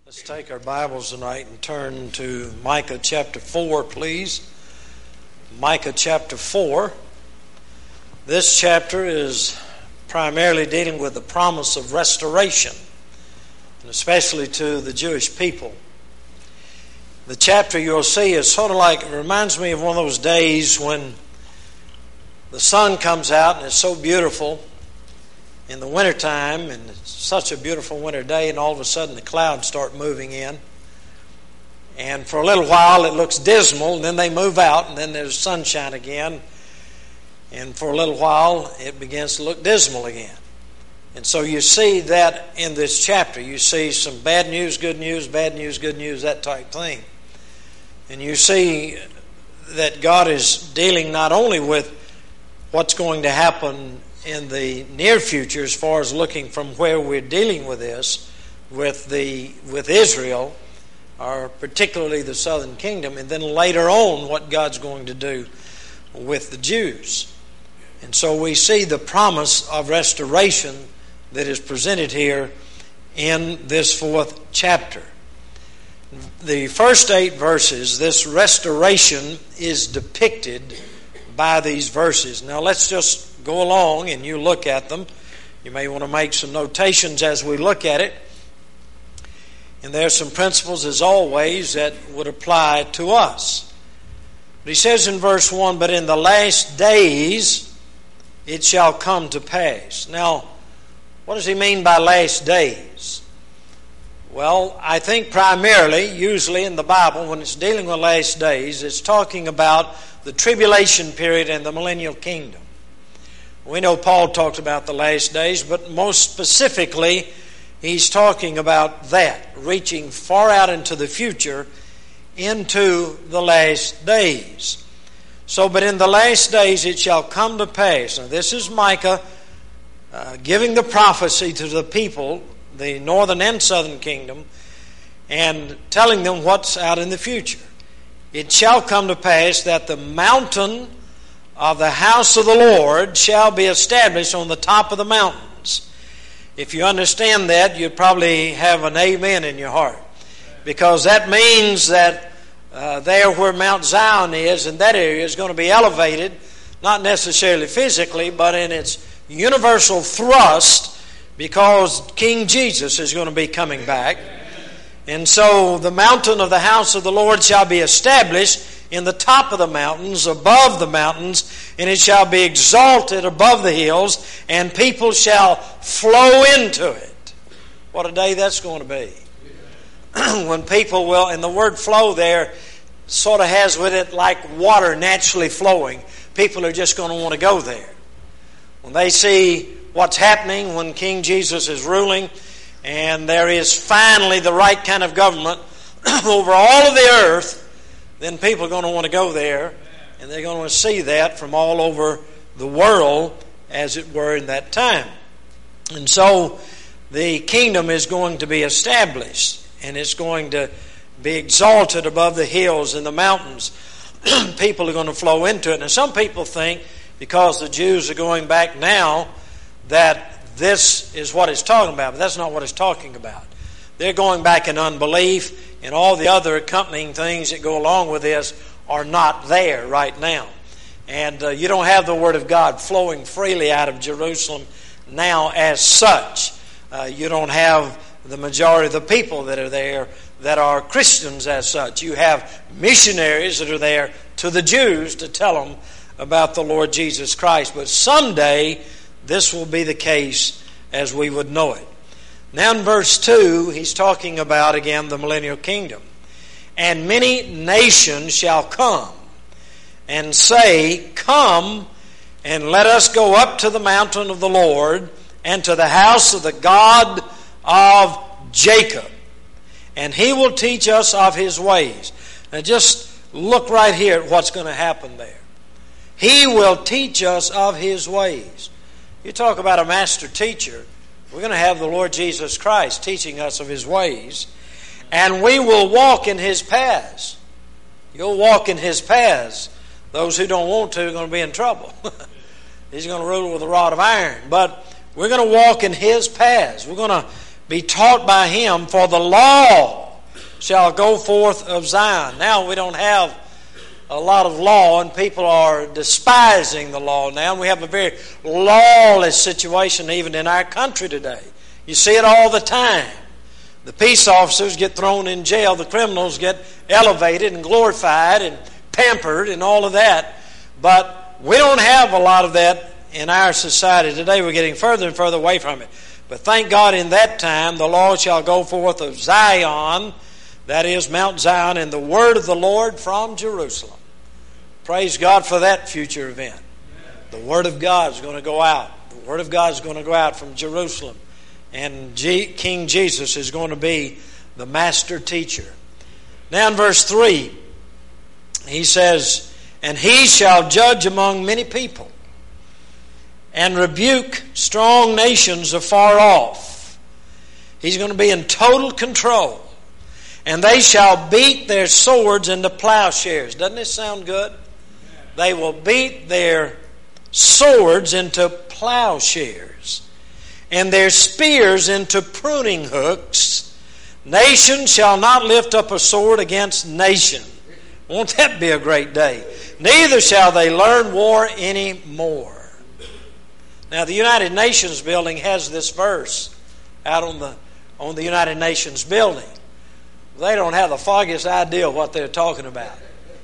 Let's take our Bibles tonight and turn to Micah chapter 4, please. Micah chapter 4. This chapter is primarily dealing with the promise of restoration, and especially to the Jewish people. The chapter you'll see is sort of like, it reminds me of one of those days when the sun comes out and it's so beautiful in the wintertime, and it's such a beautiful winter day, and all of a sudden the clouds start moving in. And for a little while it looks dismal, and then they move out, and then there's sunshine again. And for a little while it begins to look dismal again. And so you see that in this chapter. You see some bad news, good news, bad news, good news, that type thing. And you see that God is dealing not only with what's going to happen in the near future, as far as looking from where we're dealing with this, with Israel, or particularly the southern kingdom, and then later on what God's going to do with the Jews. And so we see the promise of restoration that is presented here in this fourth chapter. The first 8 verses, this restoration is depicted by these verses. Now let's just go along and you look at them. You may want to make some notations as we look at it. And there are some principles, as always, that would apply to us. But he says in verse 1, "But in the last days it shall come to pass." Now, what does he mean by last days? Well, I think primarily, usually in the Bible, when it's dealing with last days, it's talking about the tribulation period and the millennial kingdom. We know Paul talked about the last days, but most specifically, he's talking about that, reaching far out into the future, into the last days. So, but in the last days it shall come to pass. Now, this is Micah giving the prophecy to the people, the northern and southern kingdom, and telling them what's out in the future. "It shall come to pass that the mountain of the house of the Lord shall be established on the top of the mountains." If you understand that, you'd probably have an amen in your heart. Because that means that there where Mount Zion is, in that area, is going to be elevated, not necessarily physically, but in its universal thrust, because King Jesus is going to be coming back. And so the mountain of the house of the Lord shall be established in the top of the mountains, above the mountains, and it shall be exalted above the hills, and people shall flow into it. What a day that's going to be. When people will, and the word flow there sort of has with it like water naturally flowing. People are just going to want to go there. When they see what's happening, when King Jesus is ruling, and there is finally the right kind of government over all of the earth, then people are going to want to go there, and they're going to see that from all over the world, as it were, in that time. And so the kingdom is going to be established, and it's going to be exalted above the hills and the mountains. People are going to flow into it. Now, some people think, because the Jews are going back now, that this is what it's talking about, but that's not what it's talking about. They're going back in unbelief, and all the other accompanying things that go along with this are not there right now. And you don't have the Word of God flowing freely out of Jerusalem now as such. You don't have the majority of the people that are there that are Christians as such. You have missionaries that are there to the Jews to tell them about the Lord Jesus Christ. But someday this will be the case as we would know it. Now in verse 2, he's talking about, again, the millennial kingdom. "And many nations shall come and say, Come, and let us go up to the mountain of the Lord, and to the house of the God of Jacob. And he will teach us of his ways." Now just look right here at what's going to happen there. He will teach us of his ways. You talk about a master teacher. We're going to have the Lord Jesus Christ teaching us of his ways. "And we will walk in his paths." You'll walk in his paths. Those who don't want to are going to be in trouble. He's going to rule with a rod of iron. But we're going to walk in his paths. We're going to be taught by him, for the law shall go forth of Zion. Now we don't have a lot of law, and people are despising the law now. And we have a very lawless situation even in our country today. You see it all the time. The peace officers get thrown in jail. The criminals get elevated and glorified and pampered and all of that. But we don't have a lot of that in our society today. We're getting further and further away from it. But thank God in that time the law shall go forth of Zion, that is Mount Zion, and the word of the Lord from Jerusalem. Praise God for that future event. The word of God is going to go out. The word of God is going to go out from Jerusalem. And King Jesus is going to be the master teacher. Now in verse 3, he says, and he shall judge among many people, and rebuke strong nations afar off. He's going to be in total control. And they shall beat their swords into plowshares. Doesn't this sound good? They will beat their swords into plowshares, and their spears into pruning hooks. Nation shall not lift up a sword against nation. Won't that be a great day? Neither shall they learn war any more. Now the United Nations building has this verse out on the United Nations building. They don't have the foggiest idea what they're talking about.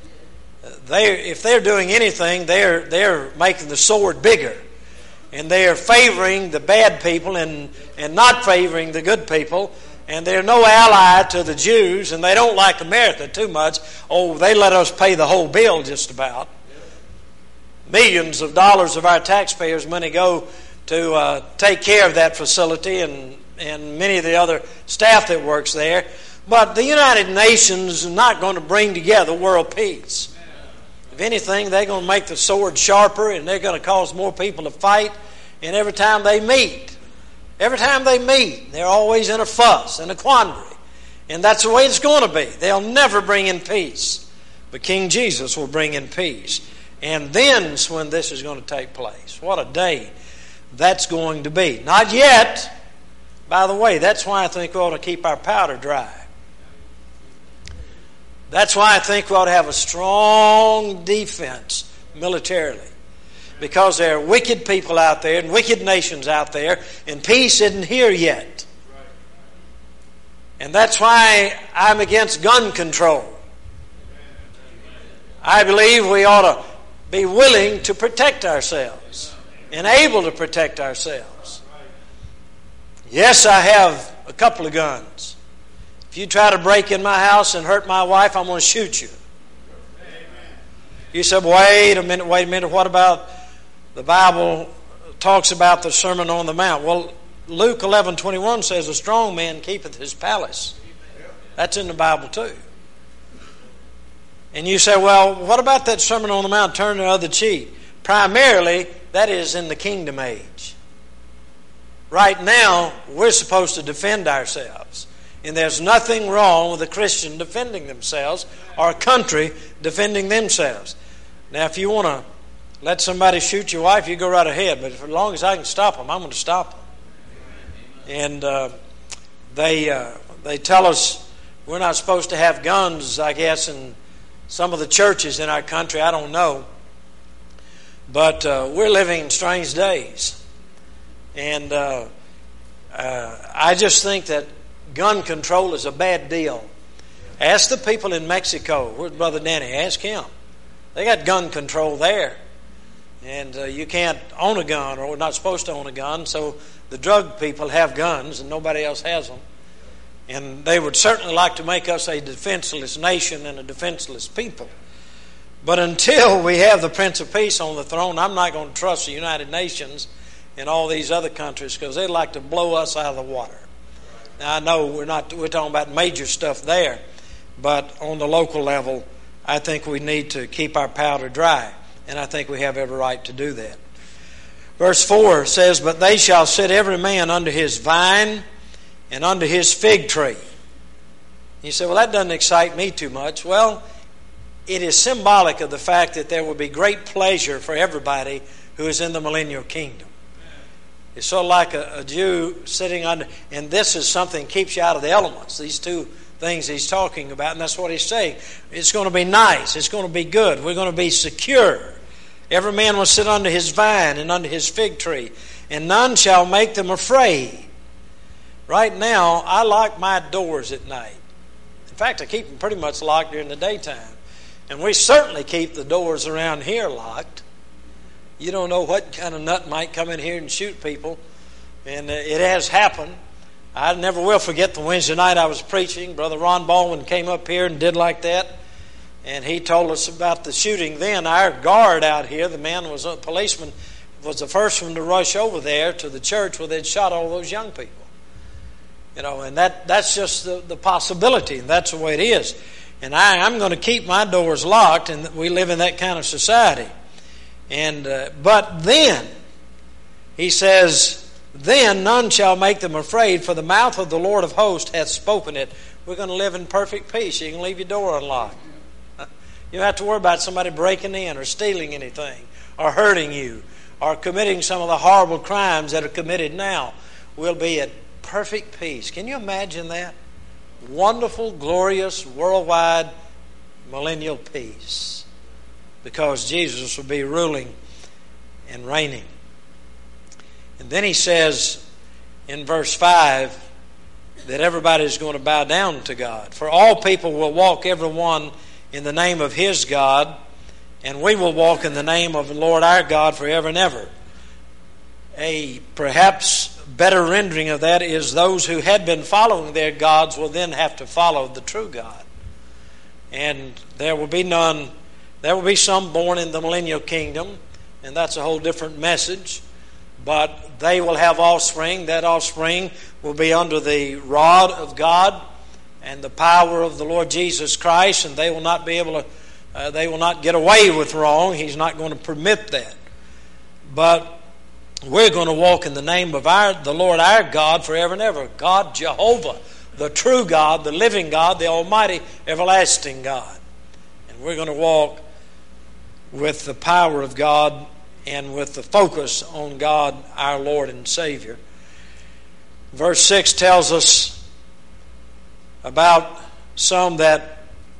If they're doing anything, they're making the sword bigger, and they are favoring the bad people and not favoring the good people. And they're no ally to the Jews, and they don't like America too much. Oh, they let us pay the whole bill just about. Millions of dollars of our taxpayers' money go to take care of that facility and many of the other staff that works there. But the United Nations is not going to bring together world peace. If anything, they're going to make the sword sharper, and they're going to cause more people to fight. And every time they meet, they're always in a fuss and a quandary. And that's the way it's going to be. They'll never bring in peace. But King Jesus will bring in peace. And then's when this is going to take place. What a day that's going to be. Not yet. By the way, that's why I think we ought to keep our powder dry. That's why I think we ought to have a strong defense militarily. Because there are wicked people out there and wicked nations out there, and peace isn't here yet. And that's why I'm against gun control. I believe we ought to be willing to protect ourselves and able to protect ourselves. Yes, I have a couple of guns. If you try to break in my house and hurt my wife, I'm going to shoot you. You said, wait a minute, what about the Bible talks about the Sermon on the Mount? Well, Luke 11:21 says, a strong man keepeth his palace. That's in the Bible too. And you say, well, what about that Sermon on the Mount, turn the other cheek? Primarily, that is in the kingdom age. Right now, we're supposed to defend ourselves. And there's nothing wrong with a Christian defending themselves or a country defending themselves. Now, if you want to let somebody shoot your wife, you go right ahead. But as long as I can stop them, I'm going to stop them. And they tell us we're not supposed to have guns, I guess, in some of the churches in our country. I don't know. But we're living in strange days. And I just think that gun control is a bad deal. Ask the people in Mexico. Where's Brother Danny? Ask him. They got gun control there. And you can't own a gun, or we're not supposed to own a gun, so the drug people have guns and nobody else has them. And they would certainly like to make us a defenseless nation and a defenseless people. But until we have the Prince of Peace on the throne, I'm not going to trust the United Nations and all these other countries, because they'd like to blow us out of the water. Now, I know we're talking about major stuff there, but on the local level, I think we need to keep our powder dry, and I think we have every right to do that. Verse 4 says, but they shall sit every man under his vine and under his fig tree. You say, well, that doesn't excite me too much. Well, it is symbolic of the fact that there will be great pleasure for everybody who is in the millennial kingdom. It's sort of like a Jew sitting under, and this is something that keeps you out of the elements. These two things he's talking about, and that's what he's saying. It's going to be nice. It's going to be good. We're going to be secure. Every man will sit under his vine and under his fig tree, and none shall make them afraid. Right now, I lock my doors at night. In fact, I keep them pretty much locked during the daytime. And we certainly keep the doors around here locked. You don't know what kind of nut might come in here and shoot people. And it has happened. I never will forget the Wednesday night I was preaching. Brother Ron Baldwin came up here and did like that. And he told us about the shooting then. Our guard out here, the man was a policeman, was the first one to rush over there to the church where they'd shot all those young people. And that's just the possibility. And that's the way it is. And I'm going to keep my doors locked, and we live in that kind of society. And but then, he says, then none shall make them afraid, for the mouth of the Lord of hosts hath spoken it. We're going to live in perfect peace. You can leave your door unlocked. You don't have to worry about somebody breaking in or stealing anything or hurting you or committing some of the horrible crimes that are committed now. We'll be at perfect peace. Can you imagine that? Wonderful, glorious, worldwide, millennial peace. Because Jesus will be ruling and reigning. And then he says in verse 5 that everybody's going to bow down to God. For all people will walk, every one, in the name of his God, and we will walk in the name of the Lord our God forever and ever. A perhaps better rendering of that is those who had been following their gods will then have to follow the true God. And there will be none, there will be some born in the millennial kingdom, and that's a whole different message. But they will have offspring. That offspring will be under the rod of God and the power of the Lord Jesus Christ, and they will not be able to, they will not get away with wrong. He's not going to permit that. But we're going to walk in the name of the Lord our God forever and ever. God Jehovah, the true God, the living God, the almighty, everlasting God. And we're going to walk with the power of God and with the focus on God, our Lord and Savior. Verse 6 tells us about some that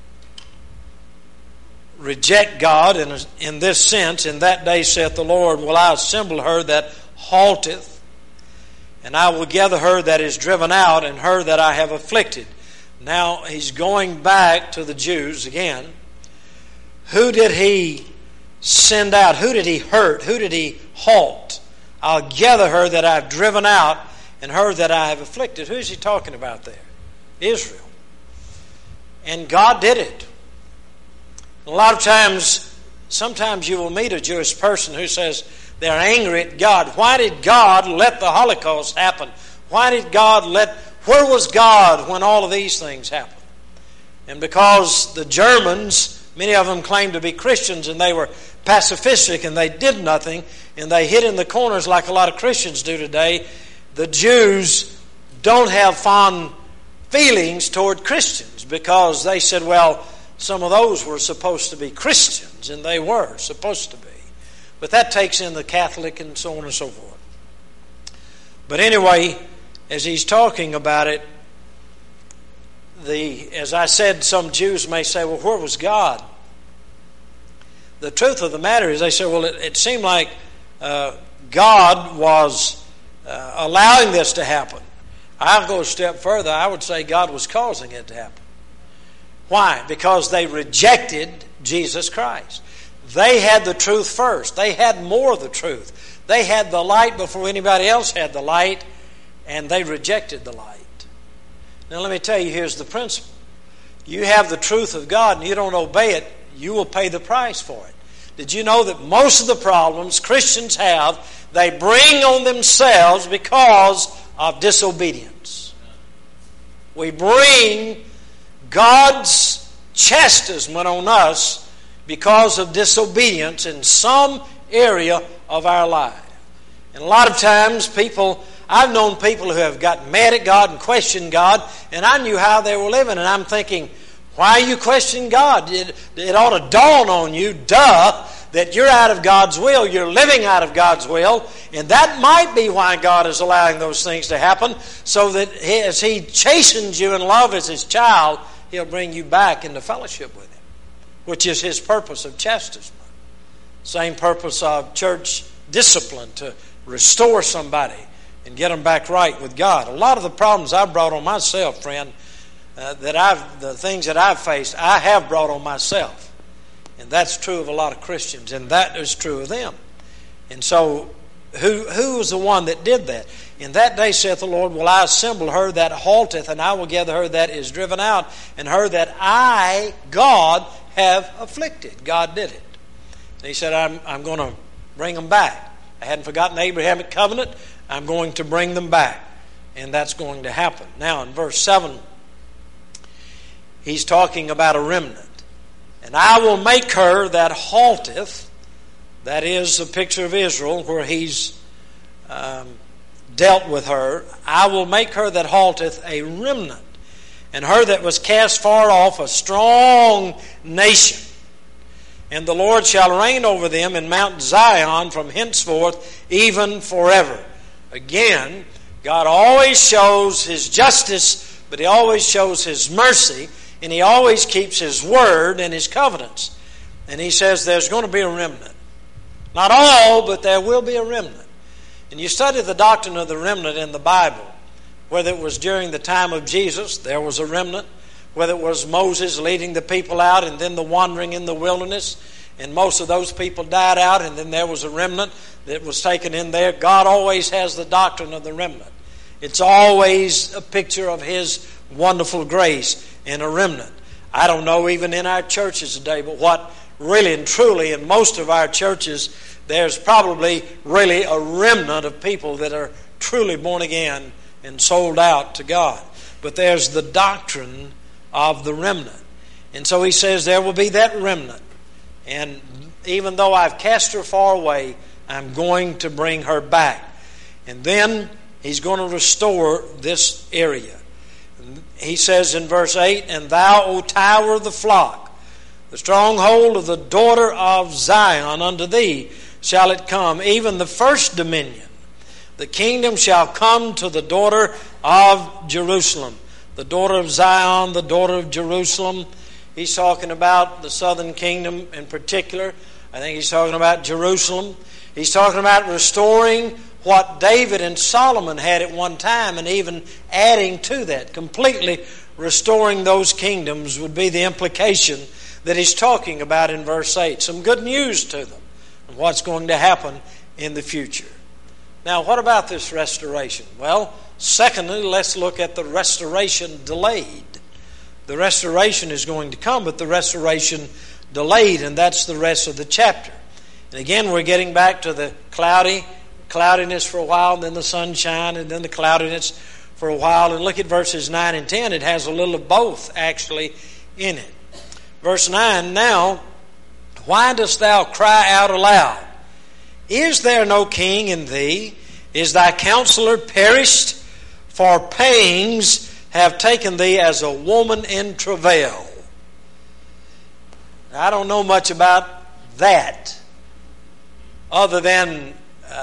reject God in this sense. In that day, saith the Lord, will I assemble her that halteth, and I will gather her that is driven out, and her that I have afflicted. Now he's going back to the Jews again. Who did he send out? Who did he hurt? Who did he halt? I'll gather her that I've driven out, and her that I have afflicted. Who is he talking about there? Israel. And God did it. A lot of times, sometimes you will meet a Jewish person who says they're angry at God. Why did God let the Holocaust happen? Why did God where was God when all of these things happened? And because the Germans, many of them claimed to be Christians, and they were pacifistic and they did nothing, and they hid in the corners like a lot of Christians do today, the Jews don't have fond feelings toward Christians because they said, well, some of those were supposed to be Christians, and they were supposed to be. But that takes in the Catholic and so on and so forth. But anyway, as he's talking about it, as I said, some Jews may say, well, where was God? The truth of the matter is, they say, well, it seemed like God was allowing this to happen. I'll go a step further. I would say God was causing it to happen. Why? Because they rejected Jesus Christ. They had the truth first. They had more of the truth. They had the light before anybody else had the light, and they rejected the light. Now let me tell you, here's the principle. You have the truth of God and you don't obey it, you will pay the price for it. Did you know that most of the problems Christians have, they bring on themselves because of disobedience? We bring God's chastisement on us because of disobedience in some area of our life. And a lot of times I've known people who have gotten mad at God and questioned God, and I knew how they were living, and I'm thinking, why are you questioning God? It ought to dawn on you, that you're out of God's will. You're living out of God's will. And that might be why God is allowing those things to happen, so that as He chastens you in love as His child, He'll bring you back into fellowship with Him, which is His purpose of chastisement. Same purpose of church discipline, to restore somebody and get them back right with God. A lot of the problems I've brought on myself, friend, the things that I've faced, I have brought on myself. And that's true of a lot of Christians, and that is true of them. And so, who was the one that did that? In that day, saith the Lord, will I assemble her that halteth, and I will gather her that is driven out, and her that I, God, have afflicted. God did it. And He said, I'm going to bring them back. I hadn't forgotten the Abrahamic covenant. I'm going to bring them back. And that's going to happen. Now, in verse 7, He's talking about a remnant. And I will make her that halteth, that is a picture of Israel where He's dealt with her. I will make her that halteth a remnant, and her that was cast far off a strong nation. And the Lord shall reign over them in Mount Zion from henceforth even forever. Again, God always shows His justice, but He always shows His mercy, and He always keeps His word and His covenants. And He says there's going to be a remnant. Not all, but there will be a remnant. And you study the doctrine of the remnant in the Bible. Whether it was during the time of Jesus, there was a remnant. Whether it was Moses leading the people out and then the wandering in the wilderness, and most of those people died out, and then there was a remnant that was taken in there. God always has the doctrine of the remnant. It's always a picture of His wonderful grace in a remnant. I don't know even in our churches today, but what really and truly in most of our churches, there's probably really a remnant of people that are truly born again and sold out to God. But there's the doctrine of the remnant. And so He says there will be that remnant. And even though I've cast her far away, I'm going to bring her back. And then He's going to restore this area. He says in verse 8, and thou, O tower of the flock, the stronghold of the daughter of Zion, unto thee shall it come, even the first dominion. The kingdom shall come to the daughter of Jerusalem. The daughter of Zion, the daughter of Jerusalem. He's talking about the southern kingdom in particular. I think He's talking about Jerusalem. He's talking about restoring what David and Solomon had at one time, and even adding to that. Completely restoring those kingdoms would be the implication that He's talking about in verse 8. Some good news to them and what's going to happen in the future. Now, what about this restoration? Well, secondly, let's look at the restoration delayed. The restoration is going to come, but the restoration delayed, and that's the rest of the chapter. And again, we're getting back to the cloudiness for a while, and then the sunshine, and then the cloudiness for a while. And look at verses 9 and 10. It has a little of both actually in it. Verse 9, now, why dost thou cry out aloud? Is there no king in thee? Is thy counselor perished? For pangs have taken thee as a woman in travail. Now, I don't know much about that, other than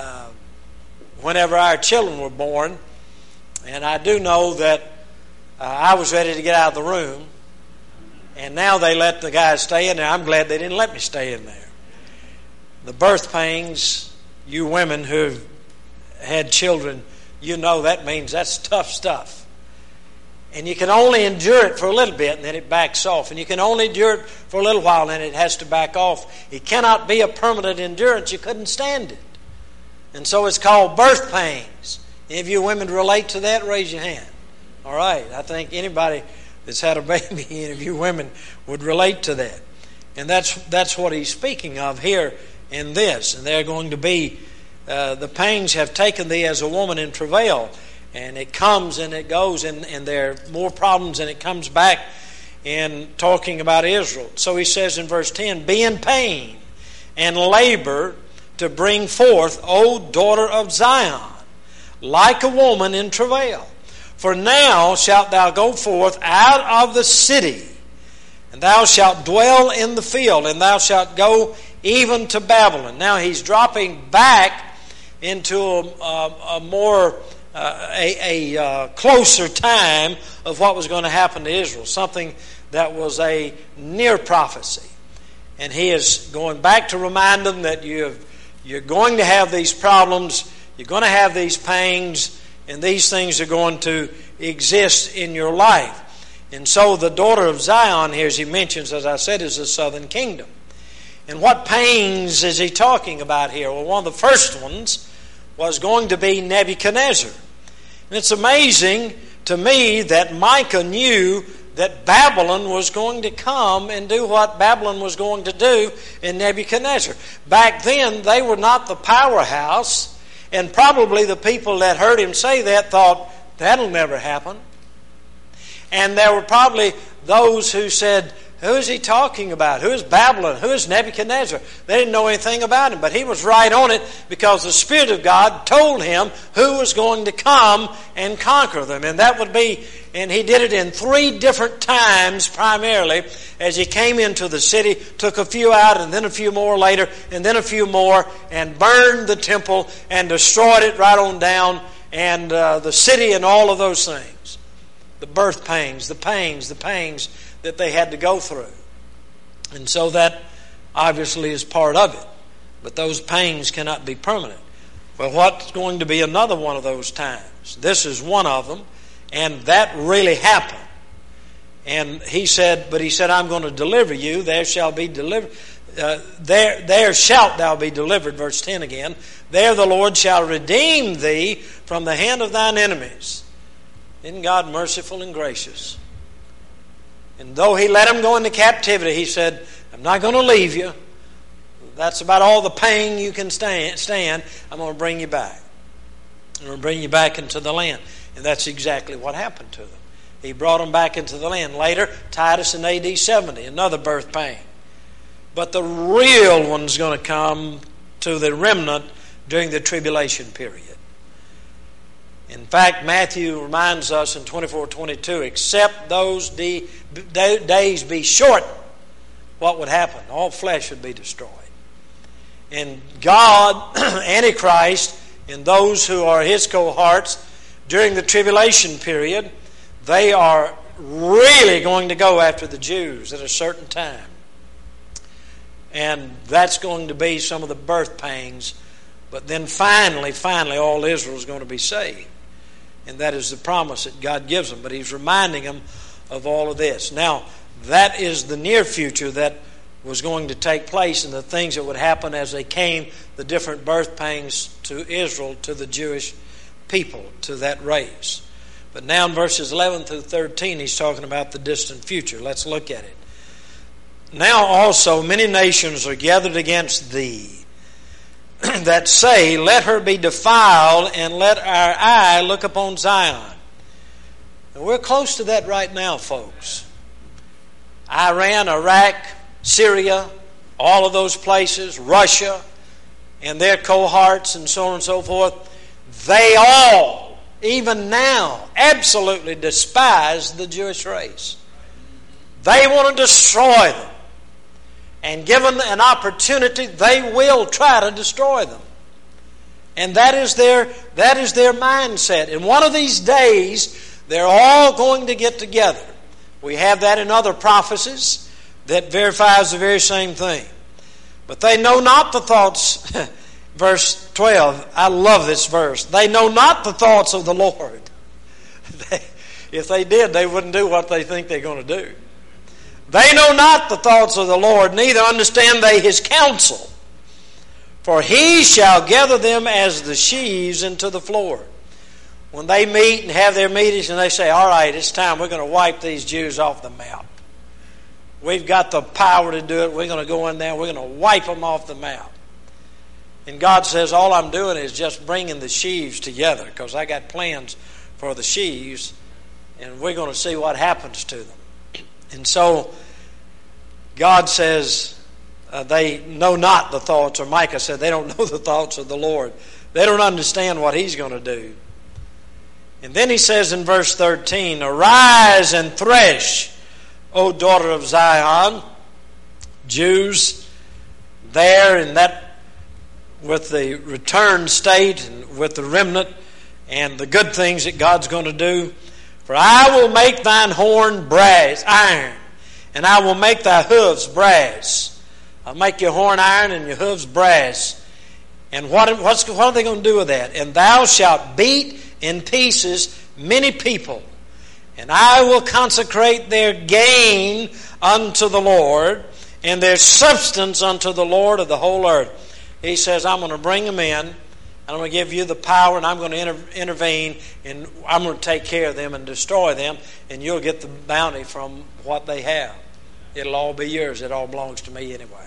whenever our children were born. And I do know that I was ready to get out of the room, and now they let the guys stay in there. I'm glad they didn't let me stay in there. The birth pangs, you women who've had children, you know that means that's tough stuff. And you can only endure it for a little bit, and then it backs off. And you can only endure it for a little while, and then it has to back off. It cannot be a permanent endurance. You couldn't stand it. And so it's called birth pangs. Any of you women relate to that? Raise your hand. All right. I think anybody that's had a baby, any of you women would relate to that. And that's what he's speaking of here in this. And they're going to be, the pangs have taken thee as a woman in travail. And it comes and it goes, and there are more problems, and it comes back in talking about Israel. So he says in verse 10, be in pain and labor to bring forth, O daughter of Zion, like a woman in travail. For now shalt thou go forth out of the city, And thou shalt dwell in the field, and thou shalt go even to Babylon. Now he's dropping back into a more closer time of what was going to happen to Israel, something that was a near prophecy. And he is going back to remind them that you're going to have these problems, you're going to have these pains, and these things are going to exist in your life. And so the daughter of Zion here, as he mentions, as I said, is the southern kingdom. And what pains is he talking about here? Well, one of the first ones was going to be Nebuchadnezzar. And it's amazing to me that Micah knew that Babylon was going to come and do what Babylon was going to do in Nebuchadnezzar. Back then, they were not the powerhouse, and probably the people that heard him say that thought, that'll never happen. And there were probably those who said, who is he talking about? Who is Babylon? Who is Nebuchadnezzar? They didn't know anything about him, but he was right on it because the Spirit of God told him who was going to come and conquer them. And that would be, and he did it in 3 different times primarily as he came into the city, took a few out and then a few more later and then a few more and burned the temple and destroyed it right on down and the city and all of those things. The birth pangs, the pains that they had to go through. And so that obviously is part of it. But those pains cannot be permanent. Well, what's going to be another one of those times? This is one of them, and that really happened. And he said, I'm going to deliver you. There shall be delivered. There shalt thou be delivered, verse 10 again. There the Lord shall redeem thee from the hand of thine enemies. Isn't God merciful and gracious? And though he let them go into captivity, he said, I'm not going to leave you. That's about all the pain you can stand. I'm going to bring you back. I'm going to bring you back into the land. And that's exactly what happened to them. He brought them back into the land. Later, Titus in AD 70, another birth pain. But the real one's going to come to the remnant during the tribulation period. In fact, Matthew reminds us in 24:22, except those days be short, what would happen? All flesh would be destroyed. And God, Antichrist, and those who are his cohorts during the tribulation period, they are really going to go after the Jews at a certain time. And that's going to be some of the birth pangs. But then finally, all Israel is going to be saved. And that is the promise that God gives them. But he's reminding them of all of this. Now, that is the near future that was going to take place and the things that would happen as they came, the different birth pangs to Israel, to the Jewish people, to that race. But now in verses 11 through 13, he's talking about the distant future. Let's look at it. Now also many nations are gathered against thee, that say, let her be defiled, and let our eye look upon Zion. And we're close to that right now, folks. Iran, Iraq, Syria, all of those places, Russia, and their cohorts, and so on and so forth, they all, even now, absolutely despise the Jewish race. They want to destroy them. And given an opportunity, they will try to destroy them. And that is their mindset. And one of these days, they're all going to get together. We have that in other prophecies that verifies the very same thing. But they know not the thoughts, verse 12, I love this verse. They know not the thoughts of the Lord. If they did, they wouldn't do what they think they're going to do. They know not the thoughts of the Lord, neither understand they his counsel. For he shall gather them as the sheaves into the floor. When they meet and have their meetings and they say, all right, it's time, we're going to wipe these Jews off the map. We've got the power to do it. We're going to go in there, we're going to wipe them off the map. And God says, all I'm doing is just bringing the sheaves together, because I got plans for the sheaves, and we're going to see what happens to them. And so God says they know not the thoughts, or Micah said they don't know the thoughts of the Lord. They don't understand what he's going to do. And then he says in verse 13, arise and thresh, O daughter of Zion, Jews there in that, with the return state and with the remnant and the good things that God's going to do. For I will make thine horn brass, iron, and I will make thy hooves brass. I'll make your horn iron and your hooves brass. And what are they going to do with that? And thou shalt beat in pieces many people, and I will consecrate their gain unto the Lord, and their substance unto the Lord of the whole earth. He says, I'm going to bring them in, and I'm going to give you the power, and I'm going to intervene, and I'm going to take care of them and destroy them, and you'll get the bounty from what they have. It'll all be yours. It all belongs to me anyway.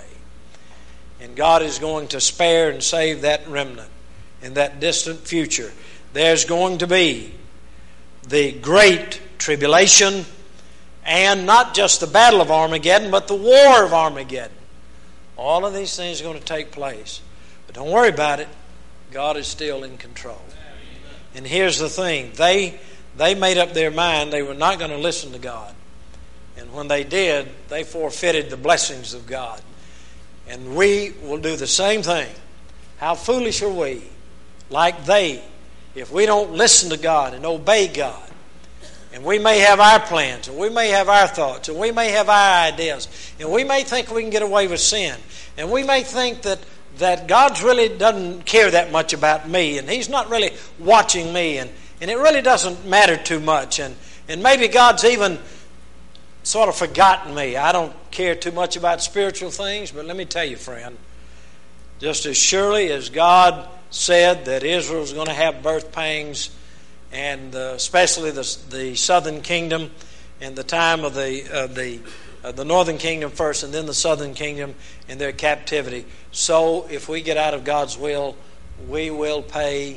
And God is going to spare and save that remnant in that distant future. There's going to be the great tribulation, and not just the battle of Armageddon, but the war of Armageddon. All of these things are going to take place. But don't worry about it. God is still in control. And here's the thing. They made up their mind they were not going to listen to God. And when they did, they forfeited the blessings of God. And we will do the same thing. How foolish are we, like they, if we don't listen to God and obey God. And we may have our plans, and we may have our thoughts, and we may have our ideas, and we may think we can get away with sin. And we may think that God really doesn't care that much about me, and He's not really watching me, and it really doesn't matter too much. And maybe God's even sort of forgotten me. I don't care too much about spiritual things, but let me tell you, friend, just as surely as God said that Israel was going to have birth pangs, and especially the southern kingdom, and the time of the northern kingdom first, and then the southern kingdom in their captivity. So if we get out of God's will, we will pay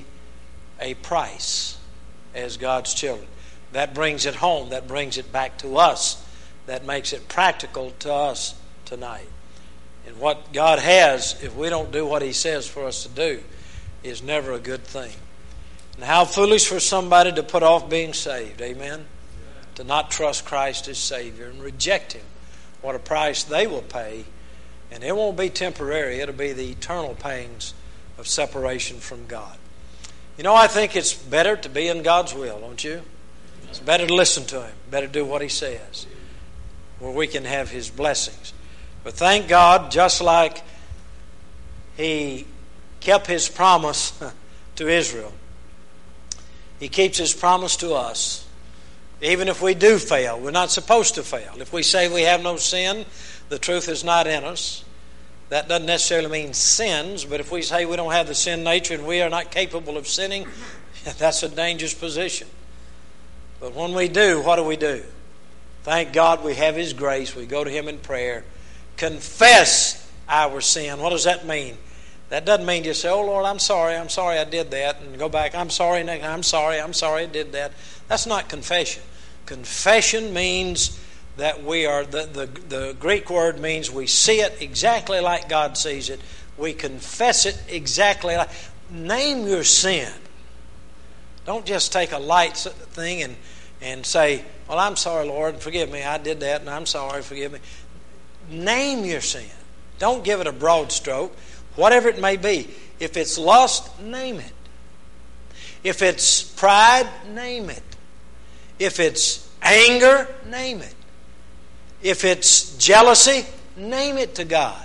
a price as God's children. That brings it home. That brings it back to us. That makes it practical to us tonight. And what God has, if we don't do what He says for us to do, is never a good thing. And how foolish for somebody to put off being saved, amen? To not trust Christ as Savior and reject Him. What a price they will pay. And it won't be temporary. It'll be the eternal pangs of separation from God. You know, I think it's better to be in God's will, don't you? It's better to listen to Him. Better do what He says, where we can have His blessings. But thank God, just like He kept His promise to Israel, He keeps His promise to us. Even if we do fail, we're not supposed to fail. If we say we have no sin, the truth is not in us. That doesn't necessarily mean sins, but if we say we don't have the sin nature and we are not capable of sinning, that's a dangerous position. But when we do, what do? Thank God we have His grace. We go to Him in prayer. Confess our sin. What does that mean? That doesn't mean just say, oh Lord, I'm sorry I did that, and go back, I'm sorry I did that. That's not confession. Confession means that we are, the Greek word means we see it exactly like God sees it. We confess it exactly like. Name your sin. Don't just take a light thing and say, well, I'm sorry, Lord, forgive me, I did that, and I'm sorry, forgive me. Name your sin. Don't give it a broad stroke. Whatever it may be. If it's lust, name it. If it's pride, name it. If it's anger, name it. If it's jealousy, name it to God.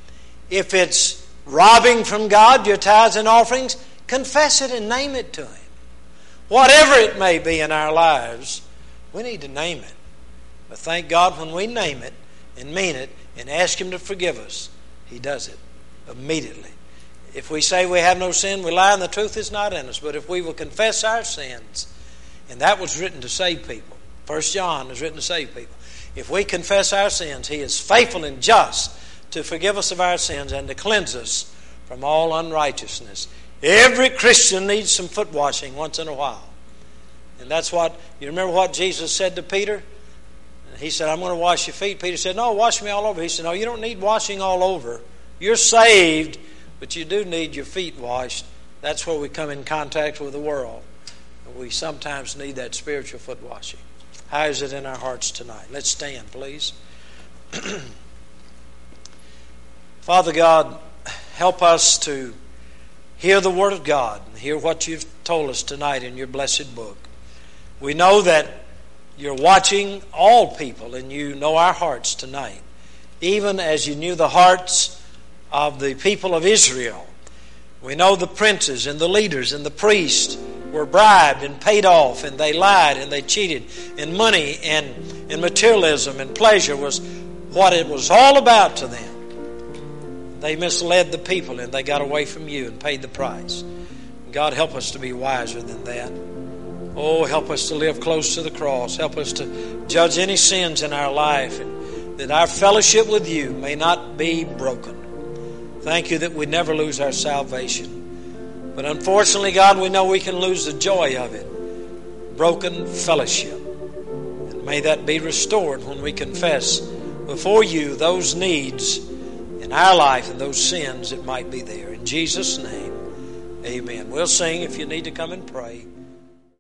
If it's robbing from God, your tithes and offerings, confess it and name it to Him. Whatever it may be in our lives, we need to name it. But thank God when we name it and mean it and ask Him to forgive us, He does it immediately. If we say we have no sin, we lie and the truth is not in us. But if we will confess our sins, and that was written to save people. 1 John is written to save people. If we confess our sins, He is faithful and just to forgive us of our sins and to cleanse us from all unrighteousness. Every Christian needs some foot washing once in a while. And that's what, you remember what Jesus said to Peter? He said, I'm going to wash your feet. Peter said, no, wash me all over. He said, no, you don't need washing all over. You're saved, but you do need your feet washed. That's where we come in contact with the world. We sometimes need that spiritual foot washing. How is it in our hearts tonight? Let's stand, please. Father God, help us to hear the Word of God and hear what you've told us tonight in your blessed book. We know that you're watching all people and you know our hearts tonight, even as you knew the hearts of the people of Israel. We know the princes and the leaders and the priests were bribed and paid off, and they lied and they cheated, and money and materialism and pleasure was what it was all about to them. They misled the people and they got away from you and paid the price. God, help us to be wiser than that. Oh, help us to live close to the cross. Help us to judge any sins in our life, and that our fellowship with you may not be broken. Thank you that we never lose our salvation. But unfortunately, God, we know we can lose the joy of it. Broken fellowship. And may that be restored when we confess before you those needs in our life and those sins that might be there. In Jesus' name, amen. We'll sing if you need to come and pray.